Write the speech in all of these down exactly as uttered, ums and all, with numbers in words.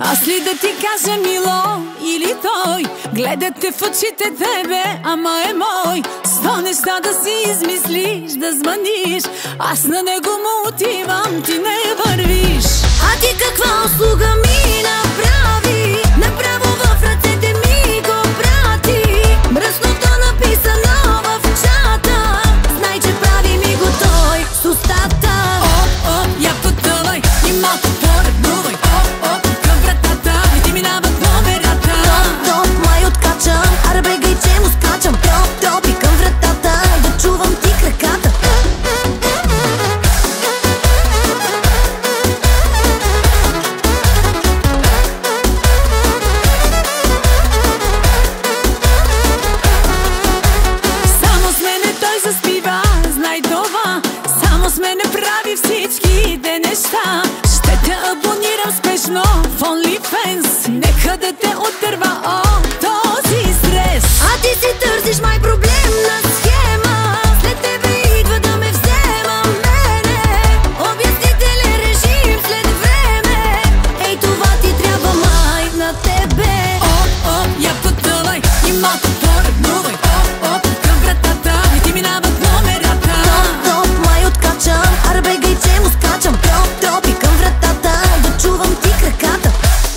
Аз ли да ти кажа мило или той? Гледате в очите тебе, ама е мой. Сто неща да си измислиш, да звъниш, аз на него му отивам, ти не вървиш. А ти каква услуга ми направи? Направо в ръцете ми го прати. Мръсното написано в чата, знай, че прави ми го той с устата. О, о, я потъвай и малко поръбнувай. О, о, към вратата и ти минават номерата. Топ, топ, май откачам, аре бегай, че му скачам. Топ, топ и към вратата, да чувам ти краката. Само с мене той заспива, знай това. Само с мене прави всичките неща. Ще те абонирам спешно в OnlyFans. Нека да те отърва от този стрес. А ти си търсиш май проблемна схема. След тебе идва да ме взема мене. Обяснителен режим след време. Ей, това ти трябва май на тебе. О, о, я потъвай и малко поръбнувай. О, о, към вратата и ти минават номерата. Топ, топ, май откачам, аре бегай, че му скачам. Топ, топ и към вратата, да чувам ти краката.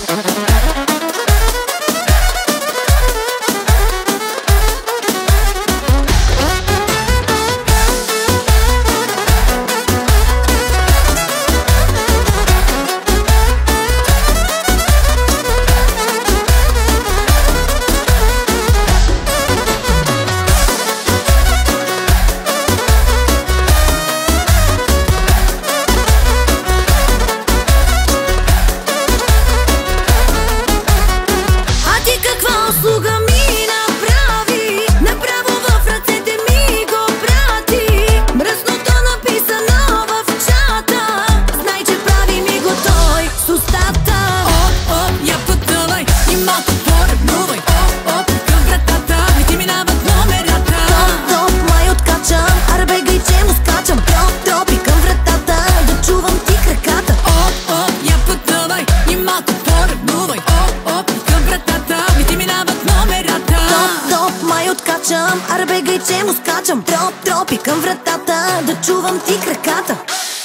Каква услуга ми направи? Направо в ръцете ми го прати. Мръсното написано в чата, знай, че прави ми го той с устата. О, о, я потъвай и малко поръбнувай. О, о, към вратата и ти минават номерата. Топ, топ, май откачам, аре бегай, че му скачам. Топ, топ и към вратата, да чувам ти краката. О, о, я потъвай и малко поръбнувай. О, о, към вратата и ти минават номерата. Топ, топ, май откачам, аре бегай, че му скачам. Топ, топ и към вратата, да чувам ти краката.